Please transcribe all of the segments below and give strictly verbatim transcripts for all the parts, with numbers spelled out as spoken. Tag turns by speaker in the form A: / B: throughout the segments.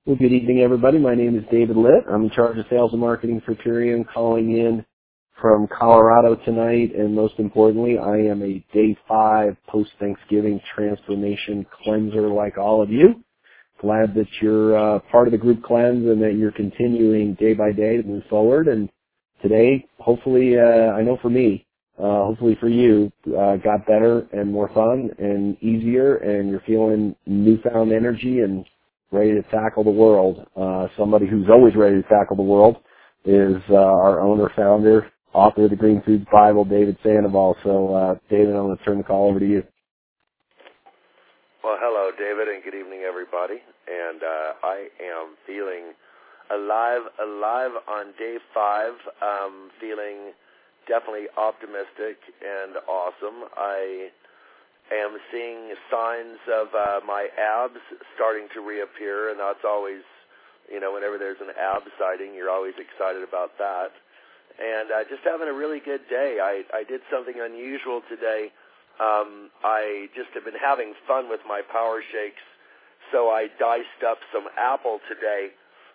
A: Well, good evening, everybody. My name is David Litt. I'm in charge of sales and marketing for Purium, calling in from Colorado tonight, and most importantly, I am a day five post-Thanksgiving transformation cleanser like all of you. Glad that you're uh, part of the group cleanse and that you're continuing day by day to move forward. And today, hopefully, uh, I know for me, uh, hopefully for you, uh, got better and more fun and easier, and you're feeling newfound energy and ready to tackle the world. Uh, somebody who's always ready to tackle the world is uh, our owner, founder, author of the Green Foods Bible, David Sandoval. So, uh, David, I'm going to turn the call over to you.
B: Well, hello, David, and good evening, everybody. And uh, I am feeling alive, alive on day five. Um, feeling definitely optimistic and awesome. I am seeing signs of uh, my abs starting to reappear, and that's always, you know, whenever there's an ab sighting, you're always excited about that. And uh, just having a really good day. I, I did something unusual today. Um, I just have been having fun with my power shakes, so I diced up some apple today,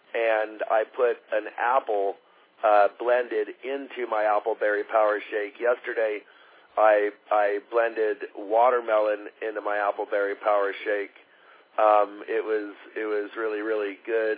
B: and I put an apple uh, blended into my Appleberry Power Shake. Yesterday, I I blended watermelon into my Appleberry Power Shake. Um, it was it was really really good.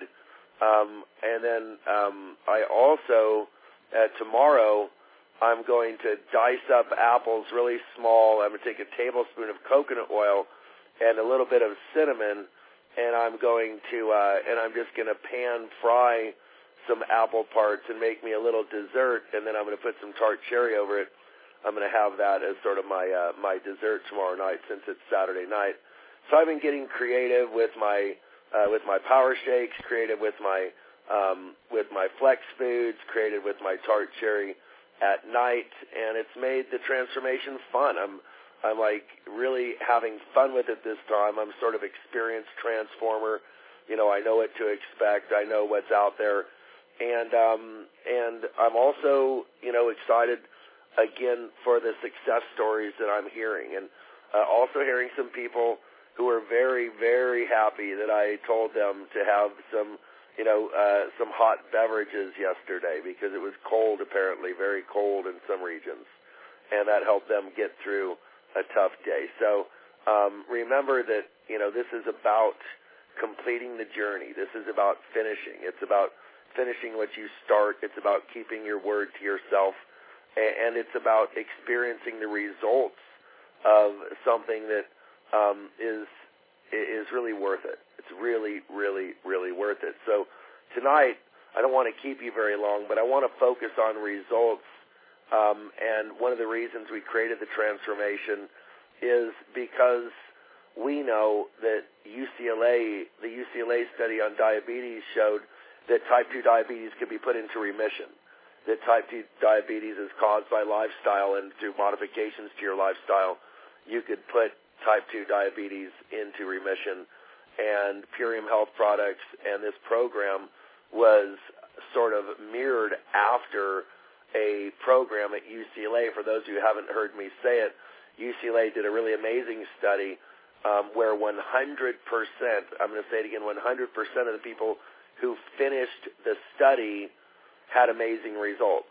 B: Um, and then um, I also uh, tomorrow I'm going to dice up apples really small. I'm going to take a tablespoon of coconut oil and a little bit of cinnamon, and I'm going to uh, and I'm just going to pan fry some apple parts and make me a little dessert, and then I'm going to put some tart cherry over it. I'm going to have that as sort of my uh, my dessert tomorrow night since it's Saturday night. So I've been getting creative with my uh, with my power shakes, creative with my um, with my flex foods, creative with my tart cherry at night, and it's made the transformation fun. I'm I'm like really having fun with it this time. I'm sort of experienced transformer. You know, I know what to expect. I know what's out there, and um, and I'm also you know excited again for the success stories that I'm hearing, and uh, also hearing some people who are very, very happy that I told them to have some, you know, uh, some hot beverages yesterday because it was cold, apparently, very cold in some regions, and that helped them get through a tough day. So um, remember that, you know, this is about completing the journey. This is about finishing. It's about finishing what you start. It's about keeping your word to yourself. And it's about experiencing the results of something that um, is is really worth it. It's really, really, really worth it. So tonight, I don't want to keep you very long, but I want to focus on results. Um, and one of the reasons we created the transformation is because we know that U C L A, the U C L A study on diabetes showed that type two diabetes could be put into remission. That type two diabetes is caused by lifestyle, and through modifications to your lifestyle, you could put type two diabetes into remission. And Purium Health Products and this program was sort of mirrored after a program at U C L A. For those of you who haven't heard me say it, U C L A did a really amazing study um, where one hundred percent, I'm going to say it again, one hundred percent of the people who finished the study had amazing results.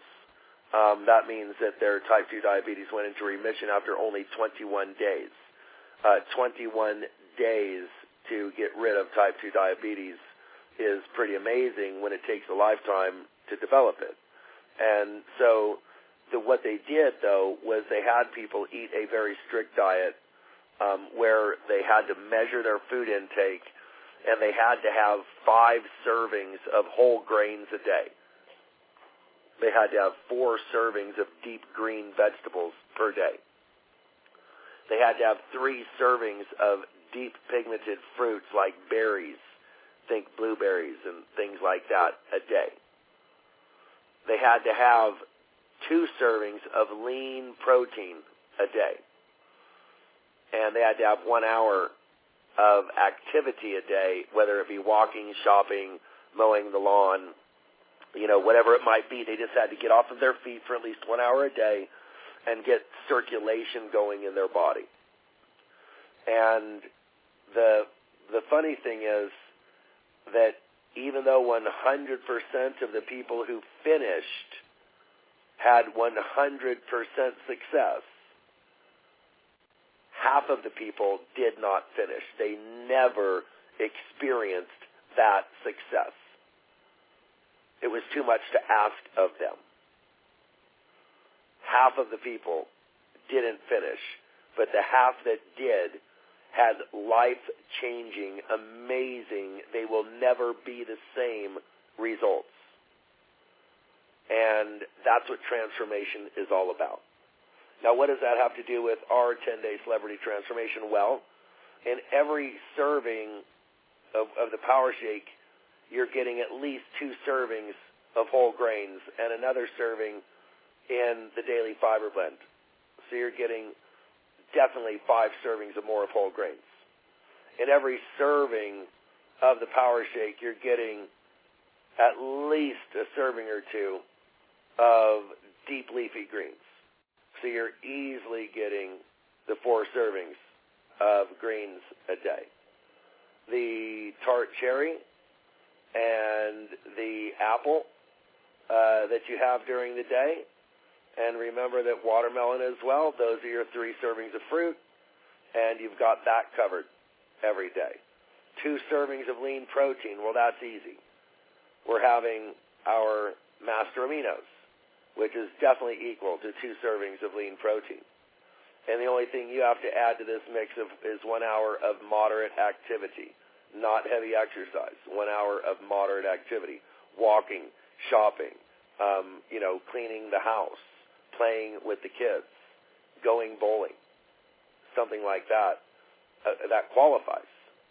B: Um, that means that their type two diabetes went into remission after only twenty-one days. Uh, twenty-one days to get rid of type two diabetes is pretty amazing when it takes a lifetime to develop it. And so the, what they did, though, was they had people eat a very strict diet um, where they had to measure their food intake, and they had to have five servings of whole grains a day. They had to have four servings of deep green vegetables per day. They had to have three servings of deep pigmented fruits like berries, think blueberries and things like that, a day. They had to have two servings of lean protein a day. And they had to have one hour of activity a day, whether it be walking, shopping, mowing the lawn, you know, whatever it might be. They just had to get off of their feet for at least one hour a day and get circulation going in their body. And the the funny thing is that even though one hundred percent of the people who finished had one hundred percent success, half of the people did not finish. They never experienced that success. It was too much to ask of them. Half of the people didn't finish, but the half that did had life-changing, amazing, they will never be the same results. And that's what transformation is all about. Now, what does that have to do with our ten-day celebrity transformation? Well, in every serving of, of the Power Shake, you're getting at least two servings of whole grains and another serving in the daily fiber blend. So you're getting definitely five servings or more of whole grains. In every serving of the Power Shake, you're getting at least a serving or two of deep leafy greens. So you're easily getting the four servings of greens a day. The tart cherry and the apple uh, that you have during the day. And remember that watermelon as well, those are your three servings of fruit, and you've got that covered every day. Two servings of lean protein, well, that's easy. We're having our master aminos, which is definitely equal to two servings of lean protein. And the only thing you have to add to this mix of, is one hour of moderate activity, not heavy exercise, one hour of moderate activity, walking, shopping, um, you know, cleaning the house, playing with the kids, going bowling, something like that, uh, that qualifies.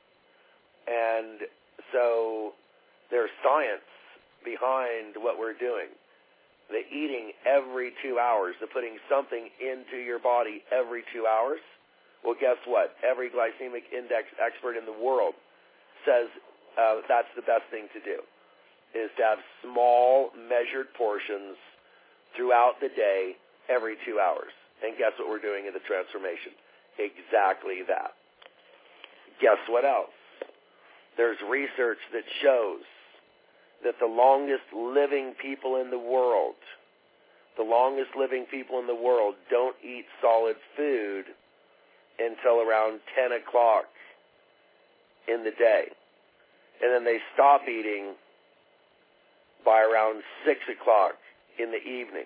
B: And so there's science behind what we're doing. The eating every two hours, the putting something into your body every two hours, well, guess what? Every glycemic index expert in the world says uh, that's the best thing to do, is to have small, measured portions throughout the day, every two hours. And guess what we're doing in the transformation? Exactly that. Guess what else? There's research that shows that the longest living people in the world, the longest living people in the world don't eat solid food until around ten o'clock in the day. And then they stop eating by around six o'clock in the evening,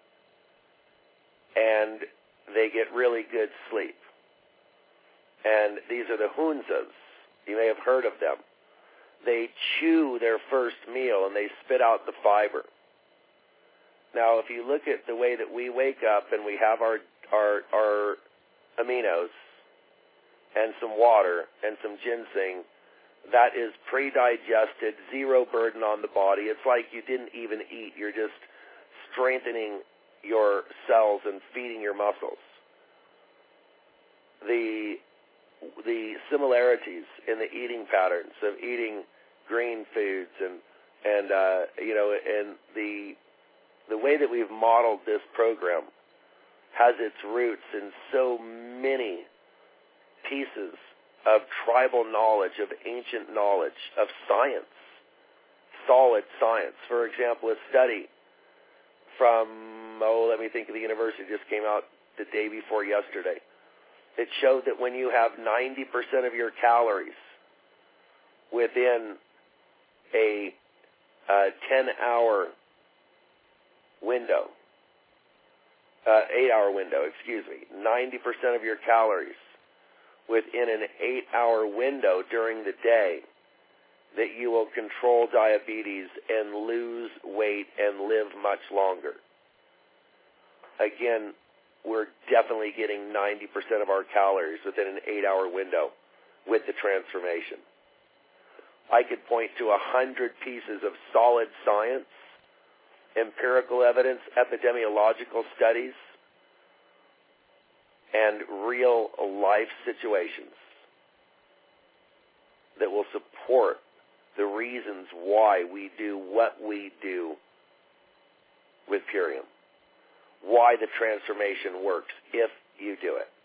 B: and they get really good sleep. And these are the Hunzas. You may have heard of them. They chew their first meal and they spit out the fiber. Now, if you look at the way that we wake up and we have our our, our aminos and some water and some ginseng, that is pre-digested, zero burden on the body. It's like you didn't even eat. You're just strengthening your cells and feeding your muscles. The the similarities in the eating patterns of eating green foods and and uh, you know and the the way that we've modeled this program has its roots in so many pieces of tribal knowledge, of ancient knowledge, of science, solid science. For example, a study from, oh, let me think of the university, just came out the day before yesterday. It showed that when you have ninety percent of your calories within a ten-hour window, uh, eight-hour window, excuse me, ninety percent of your calories within an eight-hour window during the day, that you will control diabetes and lose weight and live much longer. Again, we're definitely getting ninety percent of our calories within an eight-hour window with the transformation. I could point to a hundred pieces of solid science, empirical evidence, epidemiological studies, and real-life situations that will support the reasons why we do what we do with Purium, why the transformation works if you do it.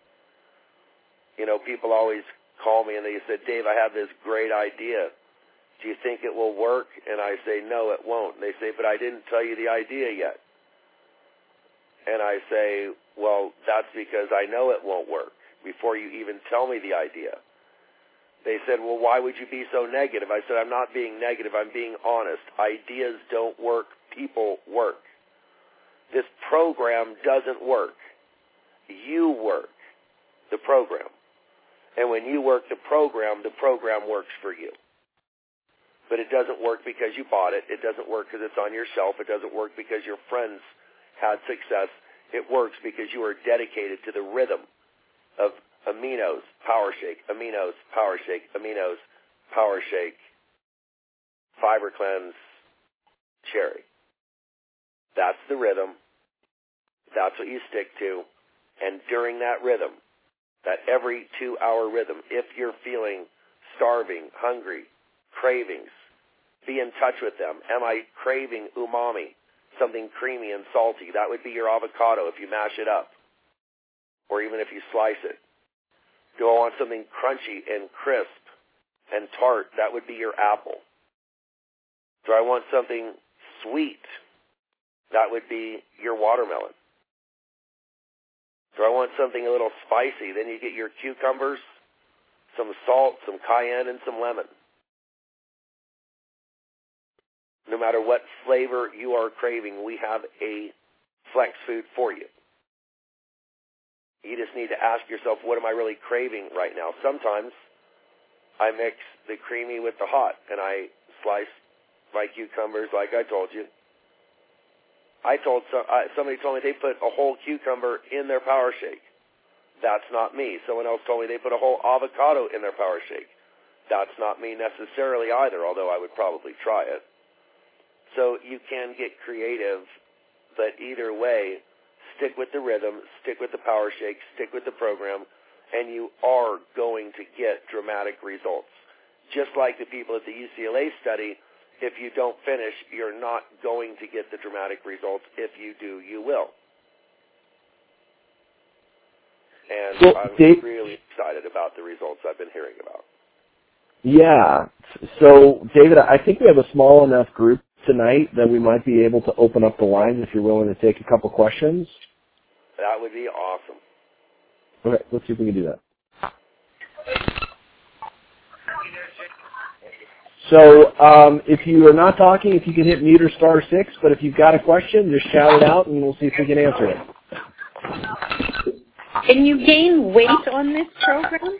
B: You know, people always call me and they said, Dave, I have this great idea do you think it will work? And I say, no, it won't. And they say, but I didn't tell you the idea yet. And I say, well, that's because I know it won't work before you even tell me the idea. They said, well, why would you be so negative? I said, I'm not being negative. I'm being honest. Ideas don't work. People work. This program doesn't work. You work the program. And when you work the program, the program works for you. But it doesn't work because you bought it. It doesn't work because it's on your shelf. It doesn't work because your friends had success. It works because you are dedicated to the rhythm of aminos, power shake, aminos, power shake, aminos, power shake, fiber cleanse, cherry. That's the rhythm. That's what you stick to. And during that rhythm, that every two-hour rhythm, if you're feeling starving, hungry, cravings, be in touch with them. Am I craving umami, something creamy and salty? That would be your avocado if you mash it up, or even if you slice it. Do I want something crunchy and crisp and tart? That would be your apple. Do I want something sweet? That would be your watermelon. Do I want something a little spicy? Then you get your cucumbers, some salt, some cayenne, and some lemon. No matter what flavor you are craving, we have a flex food for you. You just need to ask yourself, what am I really craving right now? Sometimes I mix the creamy with the hot, and I slice my cucumbers like I told you. I told some, uh, somebody told me they put a whole cucumber in their power shake. That's not me. Someone else told me they put a whole avocado in their power shake. That's not me necessarily either, although I would probably try it. So you can get creative, but either way, stick with the rhythm, stick with the power shake, stick with the program, and you are going to get dramatic results. Just like the people at the U C L A study, if you don't finish, you're not going to get the dramatic results. If you do, you will. And well, I'm Dave, really excited about the results I've been hearing about.
A: Yeah. So, David, I think we have a small enough group tonight that we might be able to open up the lines if you're willing to take a couple questions.
B: That would be awesome.
A: Okay, let's see if we can do that. So um, if you are not talking, if you can hit mute or star six, but if you've got a question, just shout it out and we'll see if we can answer it.
C: Can you gain weight on this program?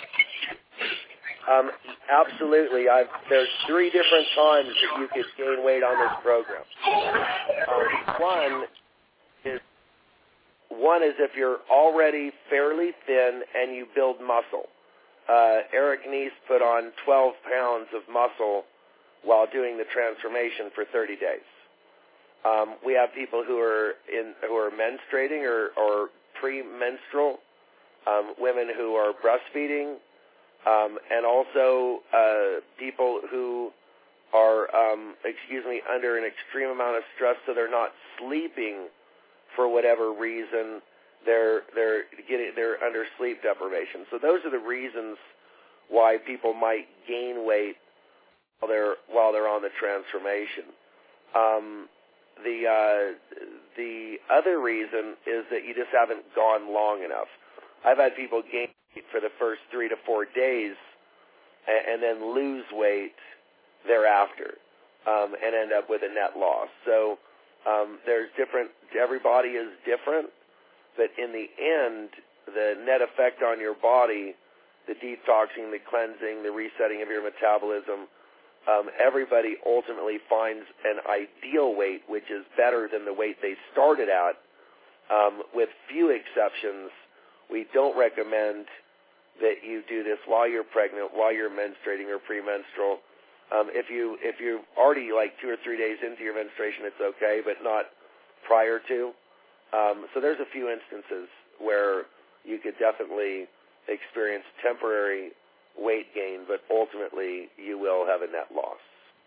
B: Um, absolutely. I've, there's three different times that you could gain weight on this program. Um, one is one is if you're already fairly thin and you build muscle. Uh, Eric Nies put on twelve pounds of muscle while doing the transformation for thirty days. Um, we have people who are in who are menstruating or, or premenstrual, um, women who are breastfeeding, um, and also uh, people who are, um, excuse me, under an extreme amount of stress, so they're not sleeping for whatever reason. They're they're getting they're under sleep deprivation. So those are the reasons why people might gain weight while they're while they're on the transformation. Um, the uh, the other reason is that you just haven't gone long enough. I've had people gain weight for the first three to four days and, and then lose weight thereafter um, and end up with a net loss. So um, there's different. Everybody is different. But in the end, the net effect on your body, the detoxing, the cleansing, the resetting of your metabolism, um, everybody ultimately finds an ideal weight, which is better than the weight they started at. Um, with few exceptions, we don't recommend that you do this while you're pregnant, while you're menstruating or premenstrual. Um, if you if you're already like two or three days into your menstruation, it's okay, but not prior to. Um, so there's a few instances where you could definitely experience temporary weight gain, but ultimately you will have a net loss.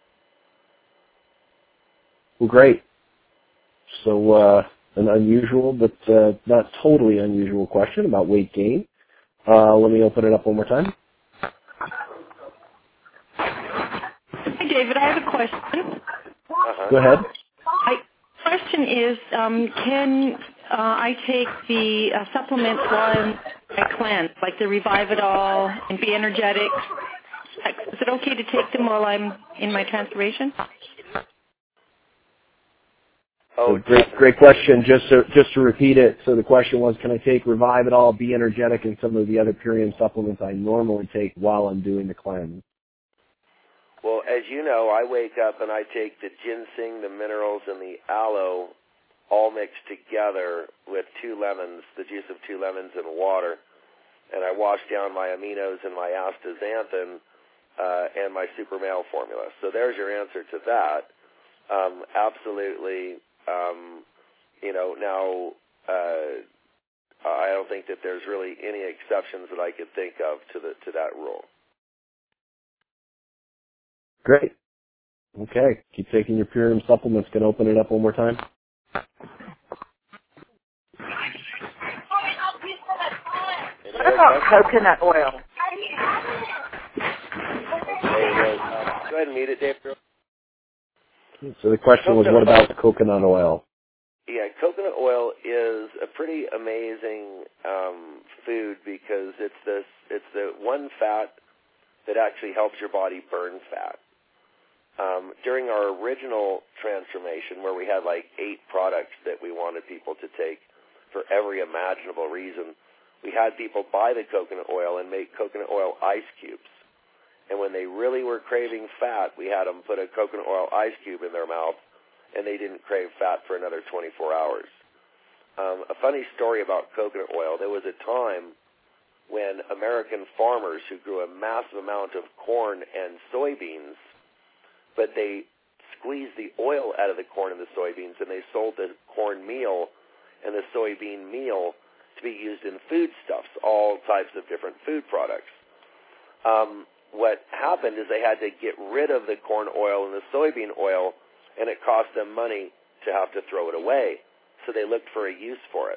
A: Well, great. So uh, an unusual, but uh, not totally unusual question about weight gain. Uh, let me open it up one more time.
C: David, I have a question.
B: Uh-huh.
A: Go ahead.
C: My question is, um, can uh, I take the uh, supplements while I cleanse, like the Revive It All and Be Energetic? Is it okay to take them while I'm in my transformation?
B: Oh,
A: So great, great question. Just to, just to repeat it, so the question was, can I take Revive It All, Be Energetic, and some of the other Purium supplements I normally take while I'm doing the cleanse?
B: Well, as you know, I wake up and I take the ginseng, the minerals, and the aloe all mixed together with two lemons, the juice of two lemons and water, and I wash down my aminos and my astaxanthin uh, and my super male formula. So there's your answer to that. Um, absolutely. Um, you know, now, uh, I don't think that there's really any exceptions that I could think of to the to that rule.
A: Great. Okay. Keep taking your Purium supplements. Can I open it up one more time?
D: What about coconut oil?
B: Okay, well, uh, go ahead and mute it, Dave.
A: So the question was, what about coconut oil?
B: Yeah, coconut oil is a pretty amazing um, food because it's this it's the one fat that actually helps your body burn fat. Um, during our original transformation, where we had like eight products that we wanted people to take for every imaginable reason, we had people buy the coconut oil and make coconut oil ice cubes. And when they really were craving fat, we had them put a coconut oil ice cube in their mouth, and they didn't crave fat for another twenty-four hours. Um, a funny story about coconut oil, there was a time when American farmers who grew a massive amount of corn and soybeans, but they squeezed the oil out of the corn and the soybeans, and they sold the corn meal and the soybean meal to be used in foodstuffs, all types of different food products. Um, what happened is they had to get rid of the corn oil and the soybean oil, and it cost them money to have to throw it away. So they looked for a use for it.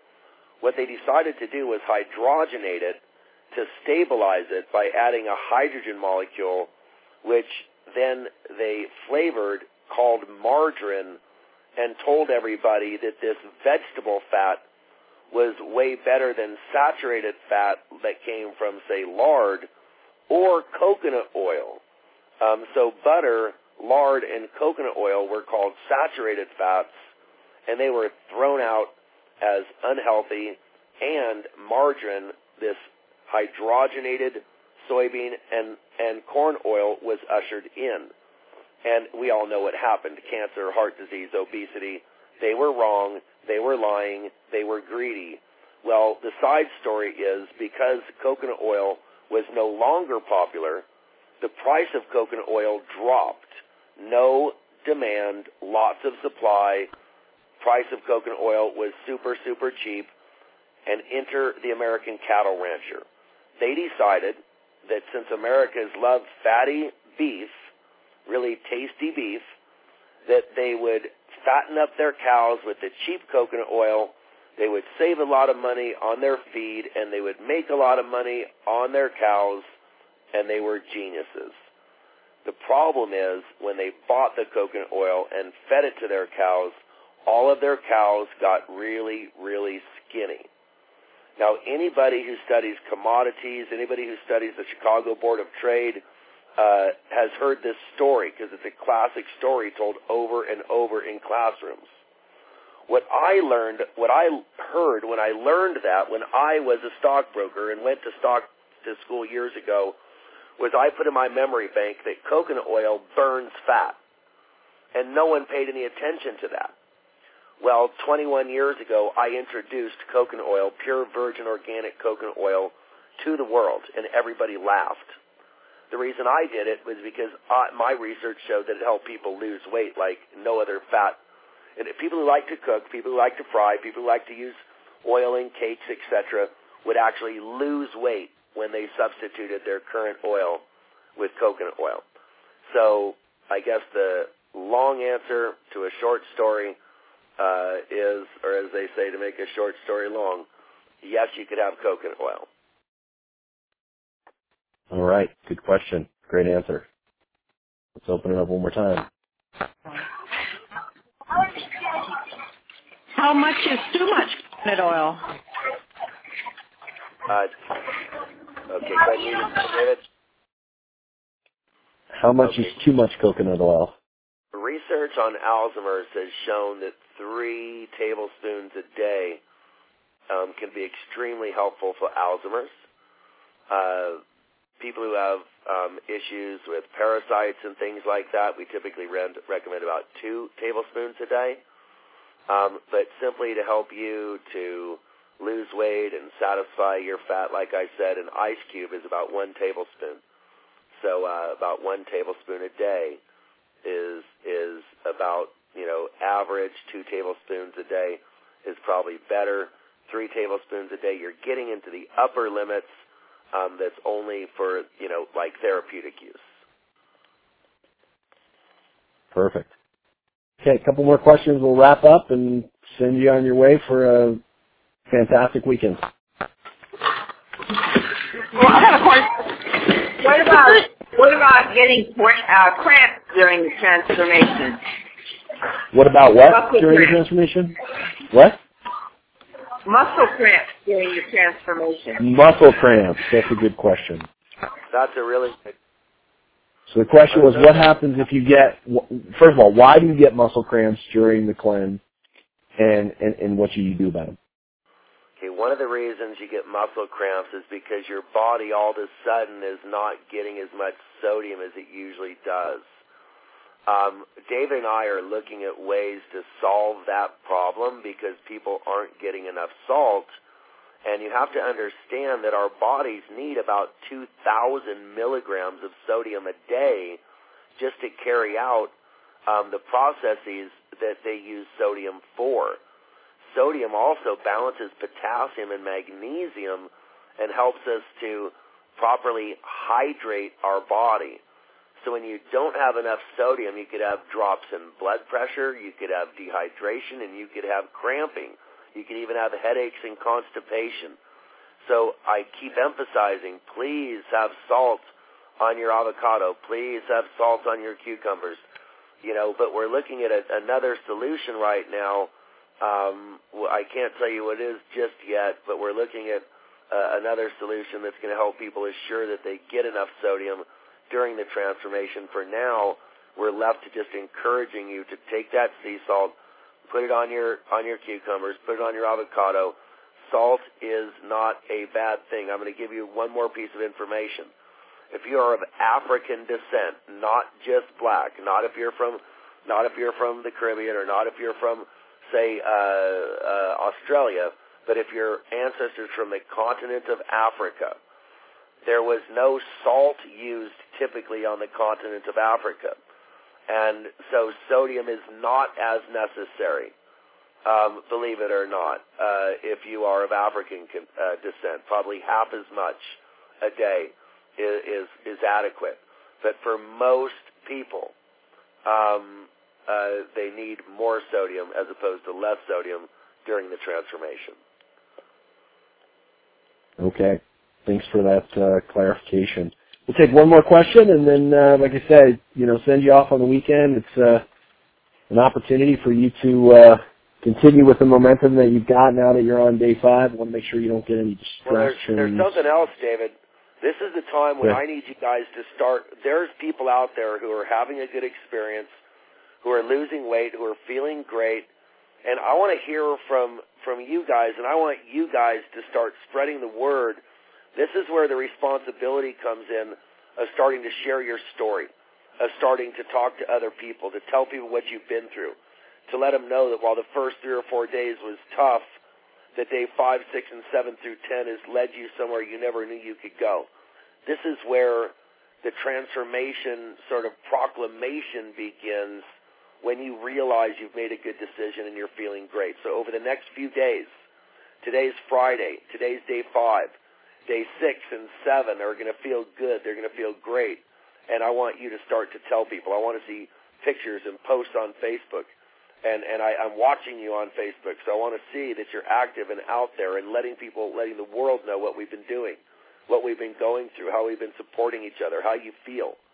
B: What they decided to do was hydrogenate it to stabilize it by adding a hydrogen molecule, which then they flavored, called margarine, and told everybody that this vegetable fat was way better than saturated fat that came from, say, lard or coconut oil. Um, so butter, lard, and coconut oil were called saturated fats, and they were thrown out as unhealthy, and margarine, this hydrogenated soybean and, and corn oil, was ushered in. And we all know what happened: cancer, heart disease, obesity. They were wrong, they were lying, they were greedy. Well, the side story is, because coconut oil was no longer popular, the price of coconut oil dropped. No demand, lots of supply. Price of coconut oil was super, super cheap. And enter the American cattle rancher. They decided that since Americans love fatty beef, really tasty beef, that they would fatten up their cows with the cheap coconut oil. They would save a lot of money on their feed, and they would make a lot of money on their cows, and they were geniuses. The problem is, when they bought the coconut oil and fed it to their cows, all of their cows got really, really skinny. Now, anybody who studies commodities, anybody who studies the Chicago Board of Trade, uh, has heard this story, because it's a classic story told over and over in classrooms. What I learned, what I heard when I learned that, when I was a stockbroker and went to stock to school years ago, was I put in my memory bank that coconut oil burns fat, and no one paid any attention to that. Well, twenty-one years ago, I introduced coconut oil, pure virgin organic coconut oil, to the world, and everybody laughed. The reason I did it was because I, my research showed that it helped people lose weight like no other fat. And people who like to cook, people who like to fry, people who like to use oil in cakes, et cetera, would actually lose weight when they substituted their current oil with coconut oil. So I guess the long answer to a short story uh, is, or as they say, to make a short story long, yes, you could have coconut oil.
A: All right. Good question. Great answer. Let's open it up one more time.
C: How much is too much coconut oil?
B: Uh, okay, go ahead, David.
A: How much
B: Okay.
A: is too much coconut oil?
B: Research on Alzheimer's has shown that three tablespoons a day um, can be extremely helpful for Alzheimer's. Uh, people who have um, issues with parasites and things like that, we typically re- recommend about two tablespoons a day. Um, but simply to help you to lose weight and satisfy your fat, like I said, an ice cube is about one tablespoon. So uh, about one tablespoon a day is is about, you know, average. Two tablespoons a day is probably better. Three tablespoons a day, you're getting into the upper limits. Um, that's only for, you know, like therapeutic use.
A: Perfect. Okay, a couple more questions. We'll wrap up and send you on your way for a fantastic weekend.
D: Well, I have a question. What about what about getting uh, cramps during the transformation?
A: What about what
D: Muscle
A: during the
D: cramps.
A: transformation? What?
D: Muscle cramps during your transformation.
A: Muscle cramps. That's a good question.
B: That's a really good.
A: So the question was, what happens if you get, first of all, why do you get muscle cramps during the cleanse, and, and, and what should you do about them?
B: Okay, one of the reasons you get muscle cramps is because your body all of a sudden is not getting as much sodium as it usually does. Um, David and I are looking at ways to solve that problem because people aren't getting enough salt. And you have to understand that our bodies need about two thousand milligrams of sodium a day just to carry out um, the processes that they use sodium for. Sodium also balances potassium and magnesium and helps us to properly hydrate our body. So when you don't have enough sodium, you could have drops in blood pressure, you could have dehydration, and you could have cramping. You can even have headaches and constipation. So I keep emphasizing, please have salt on your avocado. Please have salt on your cucumbers. You know, but we're looking at a, another solution right now. Um, I can't tell you what it is just yet, but we're looking at uh, another solution that's going to help people assure that they get enough sodium during the transformation. For now, we're left to just encouraging you to take that sea salt, put it on your on your cucumbers, put it on your avocado. Salt is not a bad thing. I'm going to give you one more piece of information. If you are of African descent, not just black, not if you're from, not if you're from the Caribbean, or not if you're from, say, uh, uh, Australia, but if your ancestors from the continent of Africa, there was no salt used typically on the continent of Africa. And so sodium is not as necessary, um, believe it or not, uh, if you are of African uh, descent. Probably half as much a day is, is, is adequate. But for most people, um, uh, they need more sodium as opposed to less sodium during the transformation.
A: Okay. Thanks for that uh, clarification. We'll take one more question, and then, uh, like I said, you know, send you off on the weekend. It's uh, an opportunity for you to uh, continue with the momentum that you've got now that you're on day five. I want to make sure you don't get any distractions.
B: Well, there's, there's something else, David. This is the time when
A: yeah.
B: I need you guys to start. There's people out there who are having a good experience, who are losing weight, who are feeling great, and I want to hear from, from you guys, and I want you guys to start spreading the word. This is where the responsibility comes in of starting to share your story, of starting to talk to other people, to tell people what you've been through, to let them know that while the first three or four days was tough, that day five, six, and seven through ten has led you somewhere you never knew you could go. This is where the transformation sort of proclamation begins, when you realize you've made a good decision and you're feeling great. So over the next few days, today's Friday, today's day five, day six and seven are going to feel good. They're going to feel great. And I want you to start to tell people. I want to see pictures and posts on Facebook. And, and I, I'm watching you on Facebook, so I want to see that you're active and out there and letting people, letting the world know what we've been doing, what we've been going through, how we've been supporting each other, how you feel.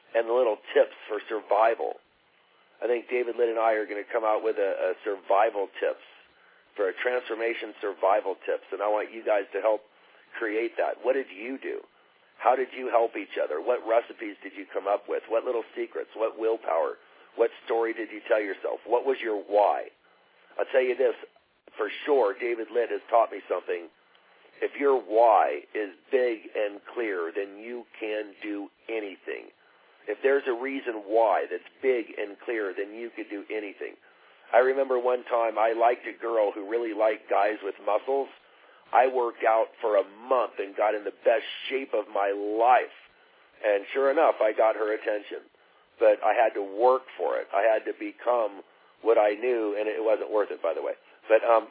B: and the little tips for survival. I think David Litt and I are going to come out with a, a survival tips, for a transformation survival tips, and I want you guys to help create that. What did you do? How did you help each other? What recipes did you come up with? What little secrets? What willpower? What story did you tell yourself? What was your why? I'll tell you this, for sure, David Litt has taught me something. If your why is big and clear, then you can do anything. If there's a reason why that's big and clear, then you could do anything. I remember one time I liked a girl who really liked guys with muscles. I worked out for a month and got in the best shape of my life. And sure enough, I got her attention. But I had to work for it. I had to become what I knew, and it wasn't worth it, by the way. But um,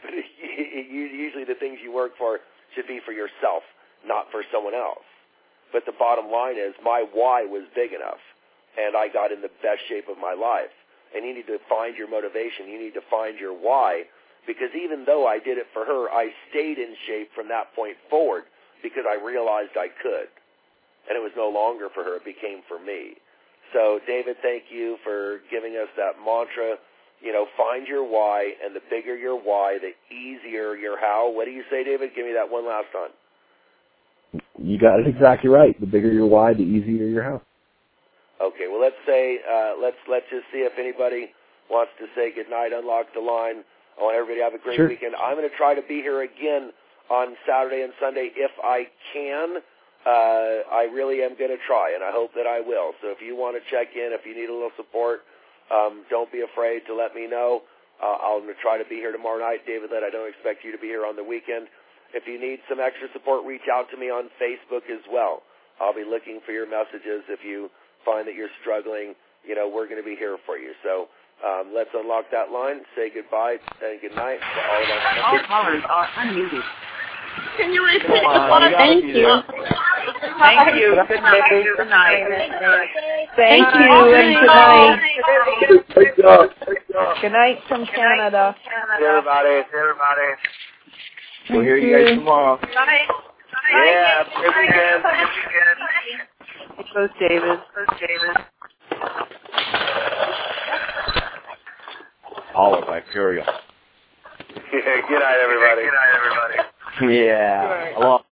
B: usually the things you work for should be for yourself, not for someone else. But the bottom line is my why was big enough, and I got in the best shape of my life. And you need to find your motivation. You need to find your why, because even though I did it for her, I stayed in shape from that point forward because I realized I could. And it was no longer for her. It became for me. So, David, thank you for giving us that mantra. You know, find your why, and the bigger your why, the easier your how. What do you say, David? Give me that one last time.
A: You got it exactly right. The bigger your why, the easier your how.
B: Okay, well, let's say, uh, let's let's just see if anybody wants to say goodnight, unlock the line. I want everybody to have a great
A: Sure.
B: weekend. I'm going to try to be here again on Saturday and Sunday if I can. Uh, I really am going to try, and I hope that I will. So if you want to check in, if you need a little support, um, don't be afraid to let me know. Uh, I'll try to be here tomorrow night. David Litt, I don't expect you to be here on the weekend. If you need some extra support, reach out to me on Facebook as well. I'll be looking for your messages. If you find that you're struggling, you know, we're going to be here for you. So um, let's unlock that line, say goodbye and good night to all of our
D: All callers are unmuted. Can you repeat
A: Come on,
D: the one?
A: you
C: Thank you.
D: Thank you. Good night. Good night.
C: Thank
D: Good
C: you, and good night.
A: Good job. Good job.
E: Good night from Canada.
B: See everybody. See everybody.
A: We'll hear you guys tomorrow.
D: night.
B: Yeah, good weekend. Good weekend.
E: Goes David.
D: Goes David.
A: All of Imperial.
B: Yeah, good night, everybody. Good night, everybody.
A: Yeah. Along.